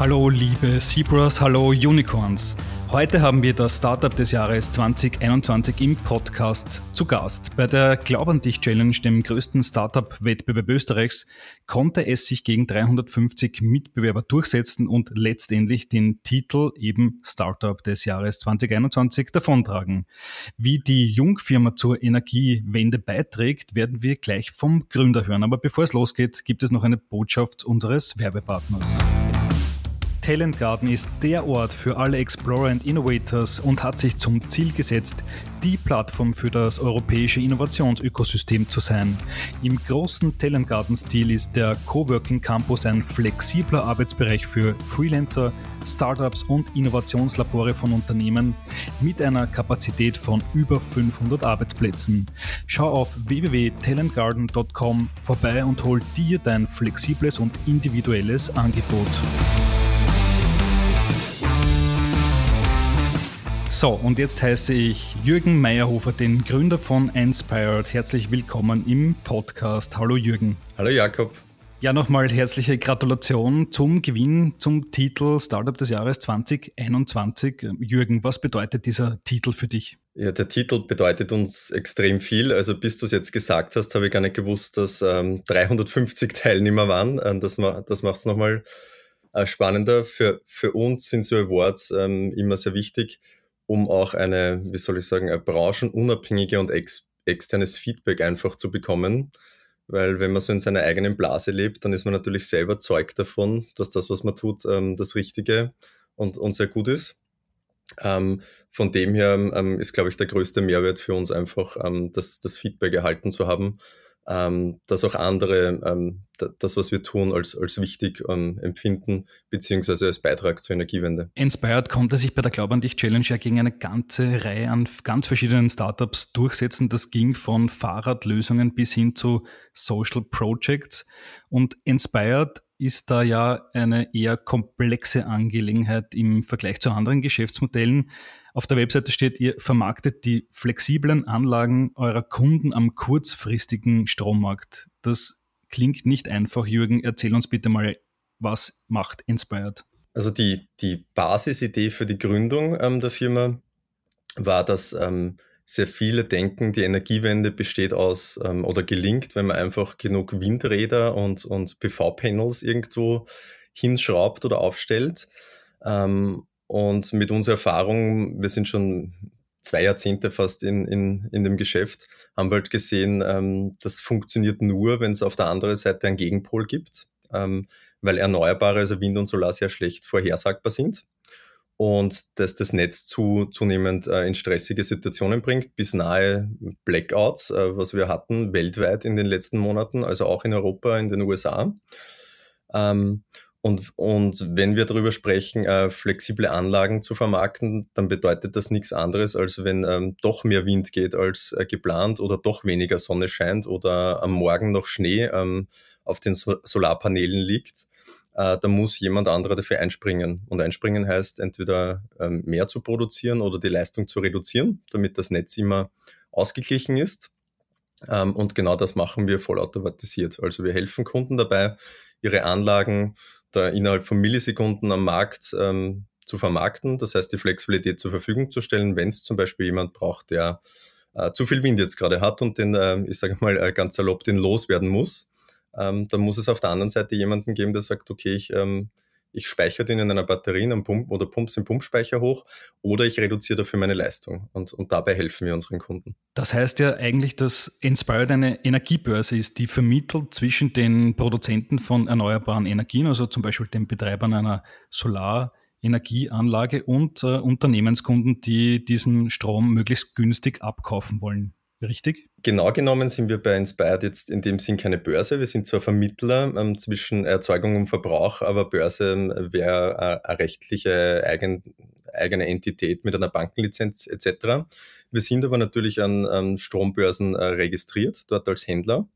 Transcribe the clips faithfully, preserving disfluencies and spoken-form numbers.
Hallo liebe Zebras, hallo Unicorns. Heute haben wir das Startup des Jahres zwanzig einundzwanzig im Podcast zu Gast. Bei der Glaub an dich Challenge, dem größten Startup-Wettbewerb Österreichs, konnte es sich gegen dreihundertfünfzig Mitbewerber durchsetzen und letztendlich den Titel eben Startup des Jahres zwanzig einundzwanzig davontragen. Wie die Jungfirma zur Energiewende beiträgt, werden wir gleich vom Gründer hören. Aber bevor es losgeht, gibt es noch eine Botschaft unseres Werbepartners. Talent Garden ist der Ort für alle Explorer and Innovators und hat sich zum Ziel gesetzt, die Plattform für das europäische Innovationsökosystem zu sein. Im großen Talent Garden-Stil ist der Coworking Campus ein flexibler Arbeitsbereich für Freelancer, Startups und Innovationslabore von Unternehmen mit einer Kapazität von über fünfhundert Arbeitsplätzen. Schau auf w w w punkt talent garden punkt com vorbei und hol dir dein flexibles und individuelles Angebot. So, und jetzt heiße ich Jürgen Meyerhofer, den Gründer von Inspired. Herzlich willkommen im Podcast. Hallo Jürgen. Hallo Jakob. Ja, nochmal herzliche Gratulation zum Gewinn zum Titel Startup des Jahres zwanzig einundzwanzig. Jürgen, was bedeutet dieser Titel für dich? Ja, der Titel bedeutet uns extrem viel. Also bis du es jetzt gesagt hast, habe ich gar nicht gewusst, dass ähm, dreihundertfünfzig Teilnehmer waren. Ähm, das ma- das macht es nochmal äh, spannender. Für, für uns sind so Awards ähm, immer sehr wichtig, um auch eine, wie soll ich sagen, eine branchenunabhängige und ex- externes Feedback einfach zu bekommen. Weil wenn man so in seiner eigenen Blase lebt, dann ist man natürlich selber Zeug davon, dass das, was man tut, ähm, das Richtige und, und sehr gut ist. Ähm, von dem her ähm, ist, glaube ich, der größte Mehrwert für uns einfach, ähm, das, das Feedback erhalten zu haben, ähm, dass auch andere ähm, d- das, was wir tun, als, als wichtig ähm, empfinden, beziehungsweise als Beitrag zur Energiewende. Inspired konnte sich bei der Glaub an dich Challenge ja gegen eine ganze Reihe an ganz verschiedenen Startups durchsetzen. Das ging von Fahrradlösungen bis hin zu Social Projects. Und Inspired ist da ja eine eher komplexe Angelegenheit im Vergleich zu anderen Geschäftsmodellen. Auf der Webseite steht, ihr vermarktet die flexiblen Anlagen eurer Kunden am kurzfristigen Strommarkt. Das klingt nicht einfach. Jürgen, erzähl uns bitte mal, was macht Inspired? Also die, die Basisidee für die Gründung ähm, der Firma war, dass ähm, sehr viele denken, die Energiewende besteht aus ähm, oder gelingt, wenn man einfach genug Windräder und, und P V-Panels irgendwo hinschraubt oder aufstellt. Ähm, und mit unserer Erfahrung, wir sind schon zwei Jahrzehnte fast in, in, in dem Geschäft, haben wir halt gesehen, ähm, das funktioniert nur, wenn es auf der anderen Seite einen Gegenpol gibt, ähm, weil Erneuerbare, also Wind und Solar, sehr schlecht vorhersagbar sind. Und dass das Netz zu, zunehmend äh, in stressige Situationen bringt, bis nahe Blackouts, äh, was wir hatten weltweit in den letzten Monaten, also auch in Europa, in den U S A. Ähm, und, und wenn wir darüber sprechen, äh, flexible Anlagen zu vermarkten, dann bedeutet das nichts anderes, als wenn ähm, doch mehr Wind geht als äh, geplant oder doch weniger Sonne scheint oder am Morgen noch Schnee ähm, auf den so- Solarpanelen liegt. Äh, da muss jemand anderer dafür einspringen. Und einspringen heißt entweder ähm, mehr zu produzieren oder die Leistung zu reduzieren, damit das Netz immer ausgeglichen ist. Ähm, und genau das machen wir vollautomatisiert. Also wir helfen Kunden dabei, ihre Anlagen da innerhalb von Millisekunden am Markt ähm, zu vermarkten. Das heißt, die Flexibilität zur Verfügung zu stellen, wenn es zum Beispiel jemand braucht, der äh, zu viel Wind jetzt gerade hat und den, äh, ich sage mal äh, ganz salopp, den loswerden muss. Ähm, dann muss es auf der anderen Seite jemanden geben, der sagt, okay, ich, ähm, ich speichere den in einer Batterie in einem Pump oder pump's im Pumpspeicher hoch oder ich reduziere dafür meine Leistung. Und, und dabei helfen wir unseren Kunden. Das heißt ja eigentlich, dass Inspired eine Energiebörse ist, die vermittelt zwischen den Produzenten von erneuerbaren Energien, also zum Beispiel den Betreibern einer Solarenergieanlage und äh, Unternehmenskunden, die diesen Strom möglichst günstig abkaufen wollen. Richtig? Genau genommen sind wir bei Inspired jetzt in dem Sinn keine Börse. Wir sind zwar Vermittler ähm, zwischen Erzeugung und Verbrauch, aber Börse ähm, wäre äh, eine rechtliche eigen, eigene Entität mit einer Bankenlizenz et cetera. Wir sind aber natürlich an, an Strombörsen äh, registriert, dort als Händler.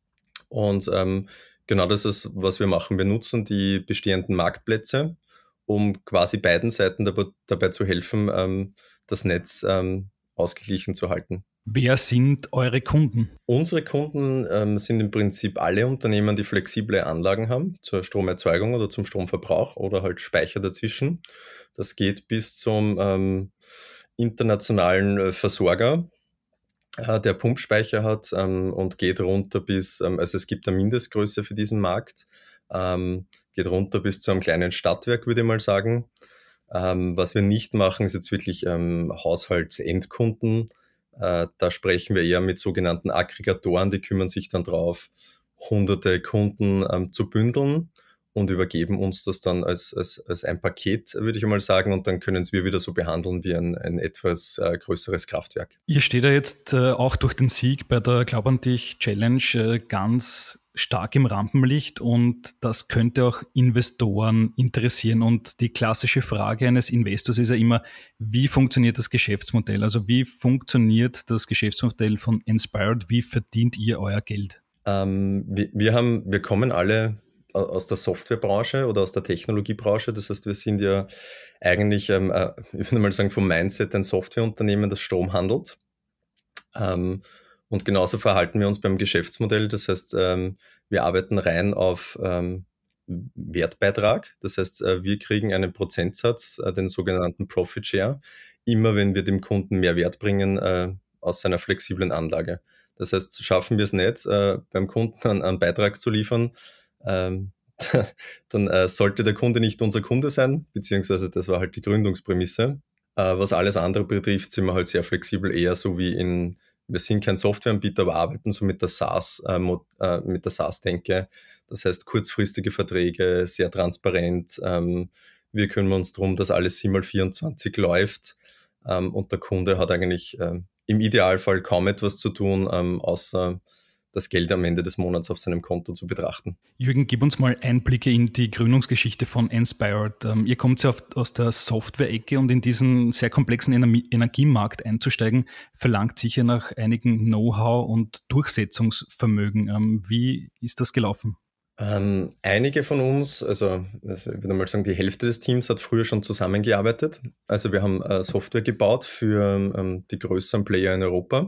Und ähm, genau das ist, was wir machen. Wir nutzen die bestehenden Marktplätze, um quasi beiden Seiten dabei, dabei zu helfen, ähm, das Netz ähm, ausgeglichen zu halten. Wer sind eure Kunden? Unsere Kunden ähm, sind im Prinzip alle Unternehmen, die flexible Anlagen haben zur Stromerzeugung oder zum Stromverbrauch oder halt Speicher dazwischen. Das geht bis zum ähm, internationalen äh, Versorger, äh, der Pumpspeicher hat ähm, und geht runter bis, ähm, also es gibt eine Mindestgröße für diesen Markt, ähm, geht runter bis zu einem kleinen Stadtwerk, würde ich mal sagen. Ähm, was wir nicht machen, ist jetzt wirklich ähm, Haushaltsendkunden. Äh, da sprechen wir eher mit sogenannten Aggregatoren, die kümmern sich dann drauf, hunderte Kunden ähm, zu bündeln und übergeben uns das dann als, als, als ein Paket, würde ich mal sagen, und dann können es wir wieder so behandeln wie ein, ein etwas äh, größeres Kraftwerk. Ihr steht ja jetzt äh, auch durch den Sieg bei der Glaub an dich Challenge äh, ganz stark im Rampenlicht und das könnte auch Investoren interessieren. Und die klassische Frage eines Investors ist ja immer, wie funktioniert das Geschäftsmodell? Also wie funktioniert das Geschäftsmodell von Enspired? Wie verdient ihr euer Geld? Ähm, wir, wir, haben, wir kommen alle aus der Softwarebranche oder aus der Technologiebranche. Das heißt, wir sind ja eigentlich, ähm, äh, ich würde mal sagen, vom Mindset ein Softwareunternehmen, das Strom handelt. Ähm, und genauso verhalten wir uns beim Geschäftsmodell. Das heißt, ähm, wir arbeiten rein auf ähm, Wertbeitrag. Das heißt, äh, wir kriegen einen Prozentsatz, äh, den sogenannten Profit Share, immer wenn wir dem Kunden mehr Wert bringen äh, aus seiner flexiblen Anlage. Das heißt, schaffen wir es nicht, äh, beim Kunden einen, einen Beitrag zu liefern, ähm, dann äh, sollte der Kunde nicht unser Kunde sein, beziehungsweise das war halt die Gründungsprämisse. Äh, was alles andere betrifft, sind wir halt sehr flexibel, eher so wie in, wir sind kein Softwareanbieter, aber arbeiten so mit der SaaS, äh, äh, mit der SaaS-Denke. Das heißt, kurzfristige Verträge, sehr transparent. Ähm, wir kümmern uns darum, dass alles sieben mal vierundzwanzig läuft. Ähm, und der Kunde hat eigentlich äh, im Idealfall kaum etwas zu tun, ähm, außer das Geld am Ende des Monats auf seinem Konto zu betrachten. Jürgen, gib uns mal Einblicke in die Gründungsgeschichte von Enspired. Ähm, ihr kommt ja aus der Software-Ecke und in diesen sehr komplexen Ener- Energiemarkt einzusteigen, verlangt sicher nach einigen Know-how und Durchsetzungsvermögen. Ähm, wie ist das gelaufen? Ähm, einige von uns, also ich würde mal sagen, die Hälfte des Teams hat früher schon zusammengearbeitet. Also wir haben äh, Software gebaut für ähm, die größeren Player in Europa.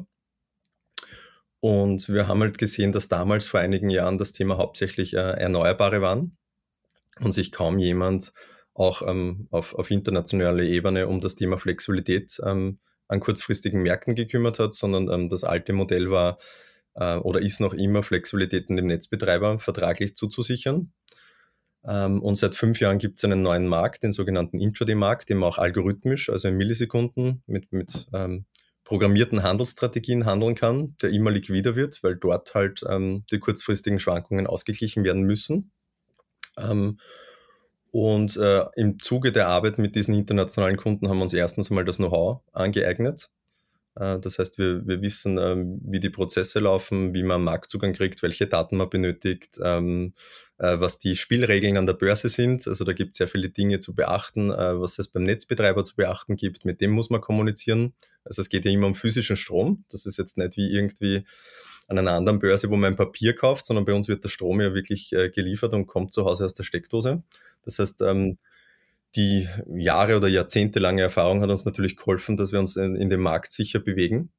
Und wir haben halt gesehen, dass damals vor einigen Jahren das Thema hauptsächlich äh, Erneuerbare waren und sich kaum jemand auch ähm, auf, auf internationaler Ebene um das Thema Flexibilität ähm, an kurzfristigen Märkten gekümmert hat, sondern ähm, das alte Modell war äh, oder ist noch immer, Flexibilitäten dem Netzbetreiber vertraglich zuzusichern. Ähm, und seit fünf Jahren gibt es einen neuen Markt, den sogenannten Intraday-Markt, den man auch algorithmisch, also in Millisekunden mit, mit ähm, programmierten Handelsstrategien handeln kann, der immer liquider wird, weil dort halt ähm, die kurzfristigen Schwankungen ausgeglichen werden müssen. Ähm, und äh, im Zuge der Arbeit mit diesen internationalen Kunden haben wir uns erstens einmal das Know-how angeeignet. Äh, das heißt, wir, wir wissen, ähm, wie die Prozesse laufen, wie man Marktzugang kriegt, welche Daten man benötigt, ähm, äh, was die Spielregeln an der Börse sind. Also da gibt es sehr viele Dinge zu beachten, äh, was es beim Netzbetreiber zu beachten gibt. Mit dem muss man kommunizieren. Also es geht ja immer um physischen Strom. Das ist jetzt nicht wie irgendwie an einer anderen Börse, wo man ein Papier kauft, sondern bei uns wird der Strom ja wirklich äh, geliefert und kommt zu Hause aus der Steckdose. Das heißt, ähm, die Jahre- oder jahrzehntelange Erfahrung hat uns natürlich geholfen, dass wir uns in, in dem Markt sicher bewegen.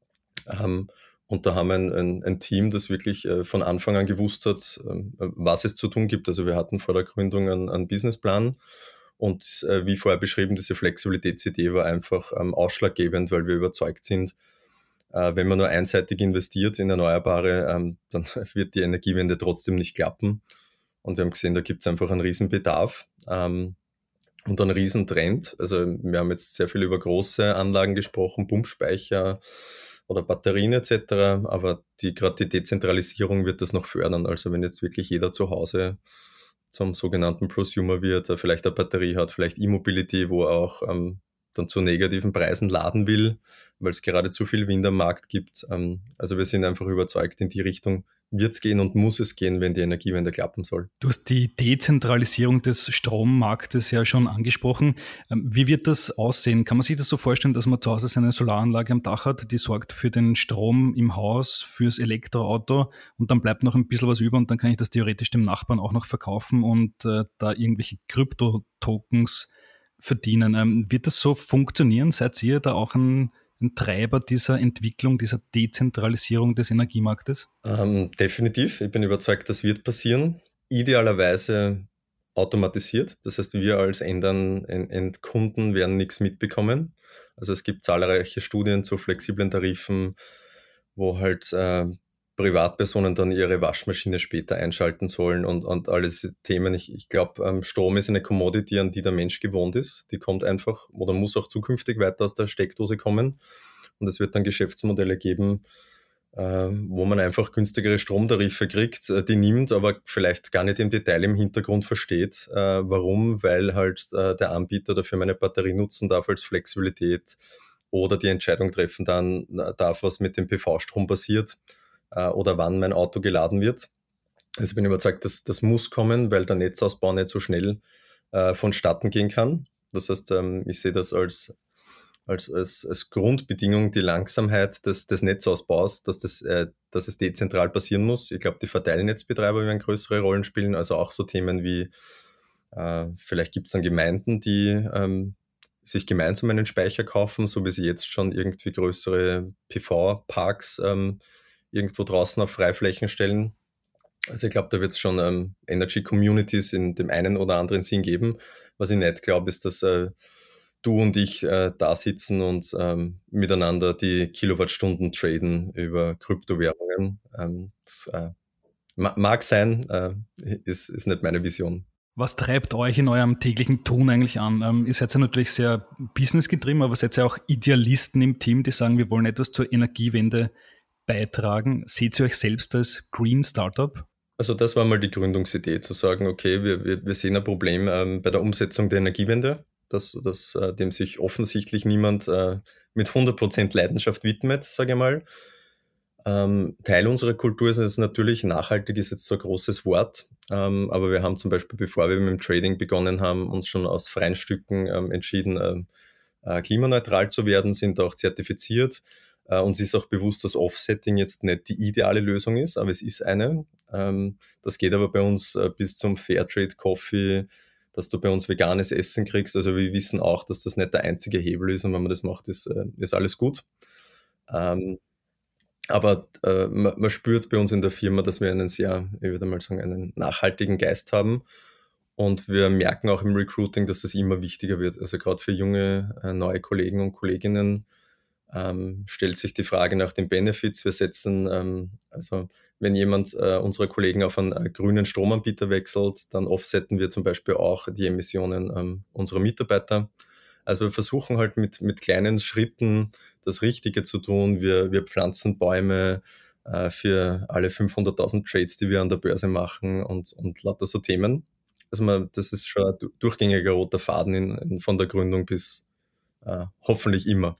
Ähm, und da haben wir ein, ein, ein Team, das wirklich äh, von Anfang an gewusst hat, äh, was es zu tun gibt. Also wir hatten vor der Gründung einen, einen Businessplan und äh, wie vorher beschrieben, diese Flexibilitätsidee war einfach ähm, ausschlaggebend, weil wir überzeugt sind, äh, wenn man nur einseitig investiert in Erneuerbare, ähm, dann wird die Energiewende trotzdem nicht klappen. Und wir haben gesehen, da gibt es einfach einen Riesenbedarf. Ähm, und ein Riesentrend. Also wir haben jetzt sehr viel über große Anlagen gesprochen, Pumpspeicher oder Batterien et cetera. Aber die, gerade die Dezentralisierung wird das noch fördern. Also wenn jetzt wirklich jeder zu Hause zum sogenannten Prosumer wird, vielleicht eine Batterie hat, vielleicht E-Mobility, wo er auch ähm, dann zu negativen Preisen laden will, weil es gerade zu viel Wind am Markt gibt. Ähm, also wir sind einfach überzeugt, in die Richtung wird es gehen und muss es gehen, wenn die Energiewende klappen soll. Du hast die Dezentralisierung des Strommarktes ja schon angesprochen. Wie wird das aussehen? Kann man sich das so vorstellen, dass man zu Hause seine Solaranlage am Dach hat, die sorgt für den Strom im Haus, fürs Elektroauto und dann bleibt noch ein bisschen was über und dann kann ich das theoretisch dem Nachbarn auch noch verkaufen und äh, da irgendwelche Krypto-Tokens verdienen. Ähm, wird das so funktionieren? Seid ihr da auch ein, ein Treiber dieser Entwicklung, dieser Dezentralisierung des Energiemarktes? Ähm, definitiv. Ich bin überzeugt, das wird passieren. Idealerweise automatisiert. Das heißt, wir als Endern, Endkunden werden nichts mitbekommen. Also es gibt zahlreiche Studien zu flexiblen Tarifen, wo halt äh, Privatpersonen dann ihre Waschmaschine später einschalten sollen und, und all diese Themen. Ich, ich glaube, ähm, Strom ist eine Commodity, an die der Mensch gewohnt ist. Die kommt einfach oder muss auch zukünftig weiter aus der Steckdose kommen. Und es wird dann Geschäftsmodelle geben, äh, wo man einfach günstigere Stromtarife kriegt, äh, die nimmt, aber vielleicht gar nicht im Detail im Hintergrund versteht. Äh, warum? Weil halt äh, der Anbieter dafür meine Batterie nutzen darf als Flexibilität oder die Entscheidung treffen dann äh, darf, was mit dem P V-Strom passiert äh, oder wann mein Auto geladen wird. Also ich bin überzeugt, dass das muss kommen, weil der Netzausbau nicht so schnell äh, vonstatten gehen kann. Das heißt, ähm, ich sehe das als Als, als, als Grundbedingung die Langsamkeit des, des Netzausbaus, dass, das, äh, dass es dezentral passieren muss. Ich glaube, die Verteilnetzbetreiber werden größere Rollen spielen, also auch so Themen wie, äh, vielleicht gibt es dann Gemeinden, die ähm, sich gemeinsam einen Speicher kaufen, so wie sie jetzt schon irgendwie größere P V-Parks ähm, irgendwo draußen auf Freiflächen stellen. Also ich glaube, da wird es schon ähm, Energy Communities in dem einen oder anderen Sinn geben. Was ich nicht glaube, ist, dass äh, du und ich äh, da sitzen und ähm, miteinander die Kilowattstunden traden über Kryptowährungen. Ähm, das, äh, mag sein, äh, ist, ist nicht meine Vision. Was treibt euch in eurem täglichen Tun eigentlich an? Ähm, ihr seid ja natürlich sehr businessgetrieben, aber seid ja auch Idealisten im Team, die sagen, wir wollen etwas zur Energiewende beitragen. Seht ihr euch selbst als Green Startup? Also das war mal die Gründungsidee, zu sagen, okay, wir, wir, wir sehen ein Problem ähm, bei der Umsetzung der Energiewende, dass, dass, äh, dem sich offensichtlich niemand äh, mit hundert Prozent Leidenschaft widmet, sage ich mal. Ähm, Teil unserer Kultur ist es natürlich, nachhaltig ist jetzt so ein großes Wort, ähm, aber wir haben zum Beispiel, bevor wir mit dem Trading begonnen haben, uns schon aus freien Stücken ähm, entschieden, ähm, äh, klimaneutral zu werden, sind auch zertifiziert. Äh, uns ist auch bewusst, dass Offsetting jetzt nicht die ideale Lösung ist, aber es ist eine. Ähm, das geht aber bei uns äh, bis zum Fairtrade Coffee, dass du bei uns veganes Essen kriegst. Also wir wissen auch, dass das nicht der einzige Hebel ist und wenn man das macht, ist, äh, ist alles gut. Ähm, aber äh, man, man spürt bei uns in der Firma, dass wir einen sehr, ich würde mal sagen, einen nachhaltigen Geist haben. Und wir merken auch im Recruiting, dass das immer wichtiger wird. Also gerade für junge, äh, neue Kollegen und Kolleginnen ähm, stellt sich die Frage nach den Benefits. Wir setzen, ähm, also wenn jemand äh, unserer Kollegen auf einen äh, grünen Stromanbieter wechselt, dann offsetten wir zum Beispiel auch die Emissionen ähm, unserer Mitarbeiter. Also wir versuchen halt mit, mit kleinen Schritten das Richtige zu tun. Wir, wir pflanzen Bäume äh, für alle fünfhunderttausend Trades, die wir an der Börse machen und, und lauter so Themen. Also man, das ist schon ein durchgängiger roter Faden in, in, von der Gründung bis äh, hoffentlich immer.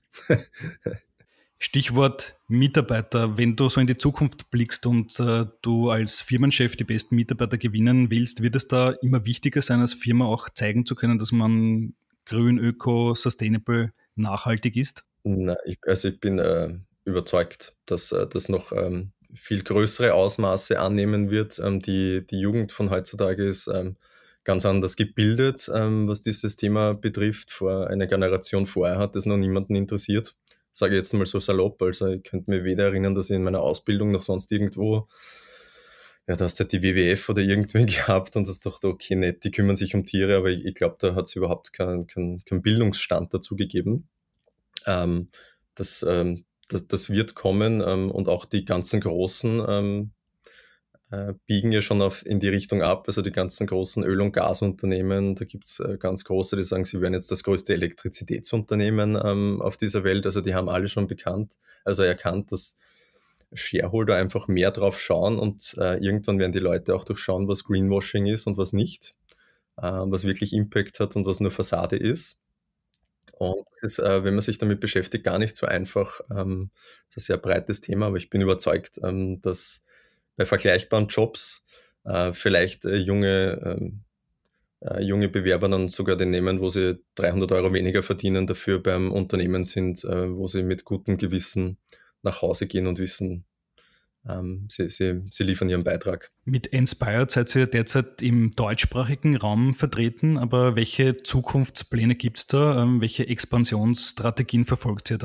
Stichwort Mitarbeiter. Wenn du so in die Zukunft blickst und äh, du als Firmenchef die besten Mitarbeiter gewinnen willst, wird es da immer wichtiger sein, als Firma auch zeigen zu können, dass man grün, öko, sustainable, nachhaltig ist? Na, ich, also ich bin äh, überzeugt, dass äh, das noch ähm, viel größere Ausmaße annehmen wird. Ähm, die, die Jugend von heutzutage ist ähm, ganz anders gebildet, ähm, was dieses Thema betrifft. Vor einer Generation vorher hat das noch niemanden interessiert. Sage ich jetzt mal so salopp. Also ich könnte mir weder erinnern, dass ich in meiner Ausbildung noch sonst irgendwo, ja, da hast du halt die W W F oder irgendwen gehabt und das dachte, okay, nett, die kümmern sich um Tiere, aber ich, ich glaube, da hat es überhaupt keinen kein, kein Bildungsstand dazu gegeben. Ähm, das, ähm, das, das wird kommen ähm, und auch die ganzen Großen ähm, äh, biegen ja schon auf, in die Richtung ab, also die ganzen großen Öl- und Gasunternehmen, da gibt's äh, ganz große, die sagen, sie werden jetzt das größte Elektrizitätsunternehmen ähm, auf dieser Welt, also die haben alle schon bekannt, also erkannt, dass Shareholder einfach mehr drauf schauen und äh, irgendwann werden die Leute auch durchschauen, was Greenwashing ist und was nicht, äh, was wirklich Impact hat und was nur Fassade ist. Und das ist, äh, wenn man sich damit beschäftigt, gar nicht so einfach. Ähm, das ist ein sehr breites Thema, aber ich bin überzeugt, ähm, dass bei vergleichbaren Jobs äh, vielleicht äh, junge, ähm, äh, junge Bewerber dann sogar den nehmen, wo sie dreihundert Euro weniger verdienen, dafür beim Unternehmen sind, äh, wo sie mit gutem Gewissen nach Hause gehen und wissen, ähm, sie, sie, sie liefern ihren Beitrag. Mit Inspired seid ihr derzeit im deutschsprachigen Raum vertreten, aber welche Zukunftspläne gibt es da? Ähm, welche Expansionsstrategien verfolgt ihr da?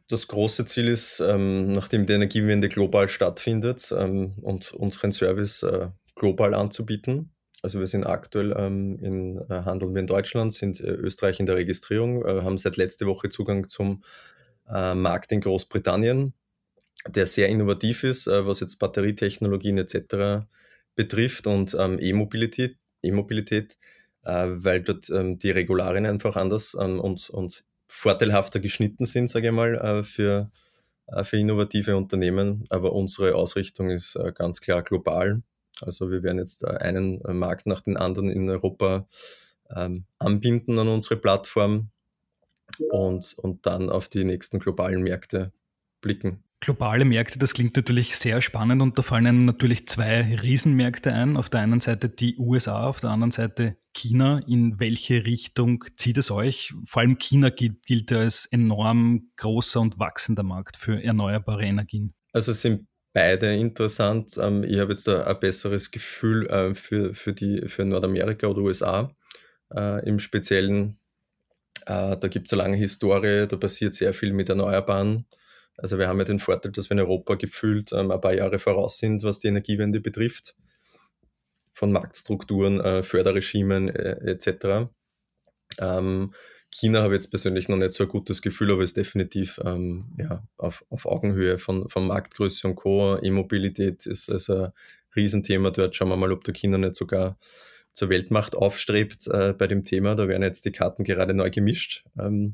das große Ziel ist, ähm, nachdem die Energiewende global stattfindet, ähm, und unseren Service äh, global anzubieten. Also wir sind aktuell ähm, in äh, handeln wir in Deutschland, sind äh, Österreich in der Registrierung, äh, haben seit letzter Woche Zugang zum äh, Markt in Großbritannien, der sehr innovativ ist, äh, was jetzt Batterietechnologien et cetera betrifft und ähm, E-Mobilität, E-Mobilität, äh, weil dort ähm, die Regularien einfach anders ähm, und, und vorteilhafter geschnitten sind, sage ich mal, äh, für, äh, für innovative Unternehmen. Aber unsere Ausrichtung ist äh, ganz klar global. Also wir werden jetzt äh, einen äh, Markt nach dem anderen in Europa ähm, anbinden an unsere Plattform und, und dann auf die nächsten globalen Märkte blicken. Globale Märkte, das klingt natürlich sehr spannend und da fallen einem natürlich zwei Riesenmärkte ein. Auf der einen Seite die U S A, auf der anderen Seite China. In welche Richtung zieht es euch? Vor allem China gilt, gilt ja als enorm großer und wachsender Markt für erneuerbare Energien. Also es sind beide interessant. Ähm, ich habe jetzt da ein besseres Gefühl äh, für, für, die, für Nordamerika oder U S A äh, im Speziellen. Äh, da gibt es eine lange Historie, da passiert sehr viel mit Erneuerbaren. Also wir haben ja den Vorteil, dass wir in Europa gefühlt ähm, ein paar Jahre voraus sind, was die Energiewende betrifft, von Marktstrukturen, äh, Förderregimen äh, et cetera. Ähm, China habe ich jetzt persönlich noch nicht so ein gutes Gefühl, aber ist definitiv ähm, ja, auf, auf Augenhöhe von, von Marktgröße und Co. E-Mobilität ist also ein Riesenthema dort. Schauen wir mal, ob der China nicht sogar zur Weltmacht aufstrebt äh, bei dem Thema. Da werden jetzt die Karten gerade neu gemischt. Ähm,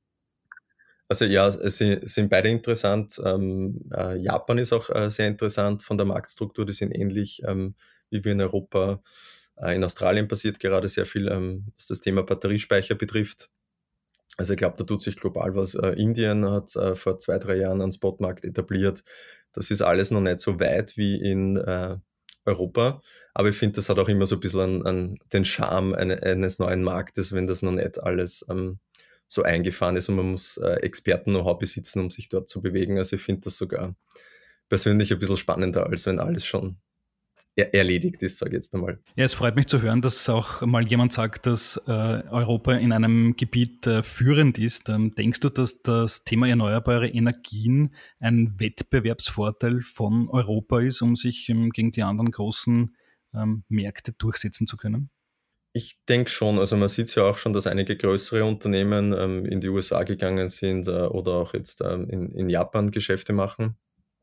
also ja, es sind, sind beide interessant. Ähm, äh, Japan ist auch äh, sehr interessant von der Marktstruktur. Die sind ähnlich ähm, wie wir in Europa. Äh, in Australien passiert gerade sehr viel, ähm, was das Thema Batteriespeicher betrifft. Also ich glaube, da tut sich global was. Äh, Indien hat äh, vor zwei, drei Jahren einen Spotmarkt etabliert. Das ist alles noch nicht so weit wie in äh, Europa. Aber ich finde, das hat auch immer so ein bisschen an, an den Charme eine, eines neuen Marktes, wenn das noch nicht alles ähm, so eingefahren ist und man muss äh, Experten-Know-how besitzen, um sich dort zu bewegen. Also ich finde das sogar persönlich ein bisschen spannender, als wenn alles schon er erledigt ist, sage ich jetzt einmal. Ja, es freut mich zu hören, dass auch mal jemand sagt, dass äh, Europa in einem Gebiet äh, führend ist. Ähm, denkst du, dass das Thema erneuerbare Energien ein Wettbewerbsvorteil von Europa ist, um sich ähm, gegen die anderen großen ähm, Märkte durchsetzen zu können? Ich denke schon, also man sieht es ja auch schon, dass einige größere Unternehmen ähm, in die U S A gegangen sind äh, oder auch jetzt ähm, in, in Japan Geschäfte machen.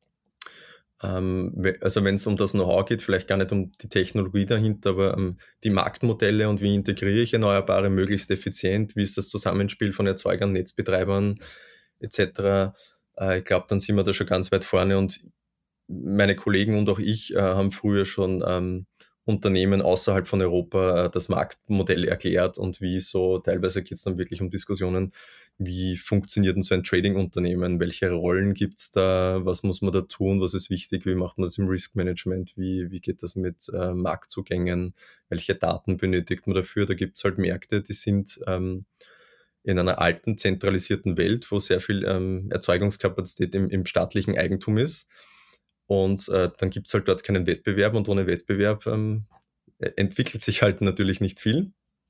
Ähm, we- also wenn es um das Know-how geht, vielleicht gar nicht um die Technologie dahinter, aber ähm, die Marktmodelle und wie integriere ich Erneuerbare möglichst effizient, wie ist das Zusammenspiel von Erzeugern, Netzbetreibern et cetera. Äh, ich glaube, dann sind wir da schon ganz weit vorne und meine Kollegen und auch ich äh, haben früher schon ähm, Unternehmen außerhalb von Europa äh, das Marktmodell erklärt und wie so, teilweise geht es dann wirklich um Diskussionen, wie funktioniert denn so ein Trading-Unternehmen, welche Rollen gibt es da, was muss man da tun, was ist wichtig, wie macht man das im Risk-Management, wie, wie geht das mit äh, Marktzugängen, welche Daten benötigt man dafür, da gibt es halt Märkte, die sind ähm, in einer alten, zentralisierten Welt, wo sehr viel ähm, Erzeugungskapazität im, im staatlichen Eigentum ist. Und äh, dann gibt es halt dort keinen Wettbewerb und ohne Wettbewerb ähm, e- entwickelt sich halt natürlich nicht viel.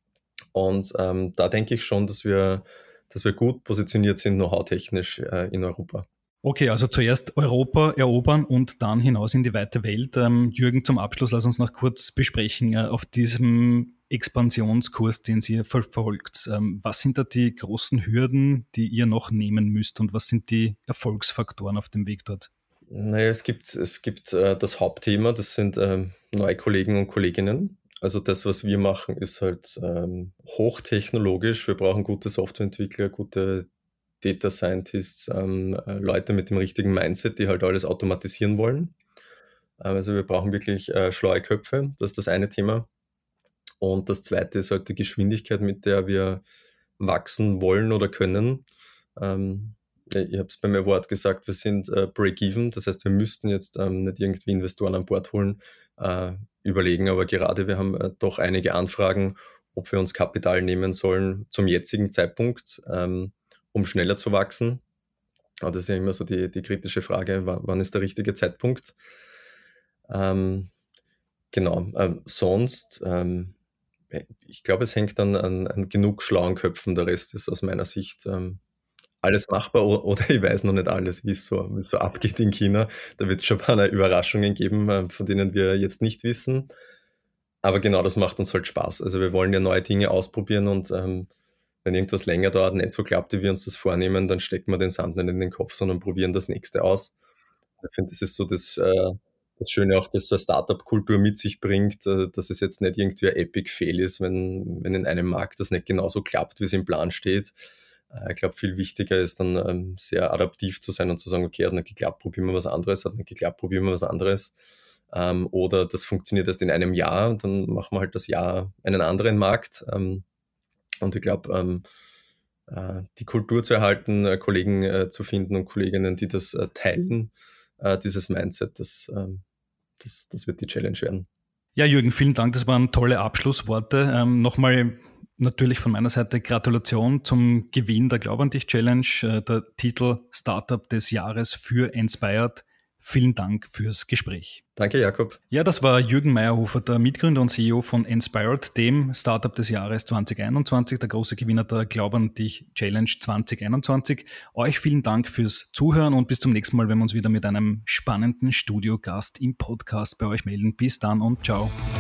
Und ähm, da denke ich schon, dass wir, dass wir gut positioniert sind, know-how-technisch äh, in Europa. Okay, also zuerst Europa erobern und dann hinaus in die weite Welt. Ähm, Jürgen, zum Abschluss lass uns noch kurz besprechen, äh, auf diesem Expansionskurs, den ihr verfolgt. Ähm, was sind da die großen Hürden, die ihr noch nehmen müsst und was sind die Erfolgsfaktoren auf dem Weg dort? Naja, es gibt, es gibt äh, das Hauptthema, das sind ähm, neue Kollegen und Kolleginnen. Also das, was wir machen, ist halt ähm, hochtechnologisch. Wir brauchen gute Softwareentwickler, gute Data Scientists, ähm, äh, Leute mit dem richtigen Mindset, die halt alles automatisieren wollen. Ähm, also wir brauchen wirklich äh, schlaue Köpfe, das ist das eine Thema. Und das zweite ist halt die Geschwindigkeit, mit der wir wachsen wollen oder können. Ähm, ich habe es beim Award gesagt, wir sind äh, Break-Even, das heißt, wir müssten jetzt ähm, nicht irgendwie Investoren an Bord holen, äh, überlegen, aber gerade wir haben äh, doch einige Anfragen, ob wir uns Kapital nehmen sollen zum jetzigen Zeitpunkt, ähm, um schneller zu wachsen. Aber das ist ja immer so die, die kritische Frage, wann, wann ist der richtige Zeitpunkt? Ähm, genau, ähm, sonst, ähm, ich glaube, es hängt dann an, an genug schlauen Köpfen, der Rest ist aus meiner Sicht ähm, alles machbar oder ich weiß noch nicht alles, wie es so, wie es so abgeht in China. Da wird es schon ein paar Überraschungen geben, von denen wir jetzt nicht wissen. Aber genau das macht uns halt Spaß. Also wir wollen ja neue Dinge ausprobieren und ähm, wenn irgendwas länger dauert, nicht so klappt, wie wir uns das vornehmen, dann stecken wir den Sand nicht in den Kopf, sondern probieren das nächste aus. Ich finde, das ist so das, äh, das Schöne auch, dass so eine Startup-Kultur mit sich bringt, äh, dass es jetzt nicht irgendwie ein Epic-Fail ist, wenn, wenn in einem Markt das nicht genauso klappt, wie es im Plan steht. Äh, ich glaube, viel wichtiger ist dann ähm, sehr adaptiv zu sein und zu sagen, okay, hat nicht geklappt, probieren wir was anderes, hat nicht geklappt, probieren wir was anderes. Ähm, oder das funktioniert erst in einem Jahr, dann machen wir halt das Jahr einen anderen Markt. Ähm, und ich glaube, ähm, äh, die Kultur zu erhalten, äh, Kollegen äh, zu finden und Kolleginnen, die das äh, teilen, äh, dieses Mindset, das, ähm, das, das wird die Challenge werden. Ja, Jürgen, vielen Dank. Das waren tolle Abschlussworte. Ähm, nochmal natürlich von meiner Seite Gratulation zum Gewinn der Glaub an dich Challenge, äh, der Titel Startup des Jahres für Inspired. Vielen Dank fürs Gespräch. Danke, Jakob. Ja, das war Jürgen Meyerhofer, der Mitgründer und C E O von Inspired, dem Startup des Jahres zwanzig einundzwanzig, der große Gewinner der Glaub an dich Challenge zwanzig einundzwanzig. Euch vielen Dank fürs Zuhören und bis zum nächsten Mal, wenn wir uns wieder mit einem spannenden Studiogast im Podcast bei euch melden. Bis dann und ciao.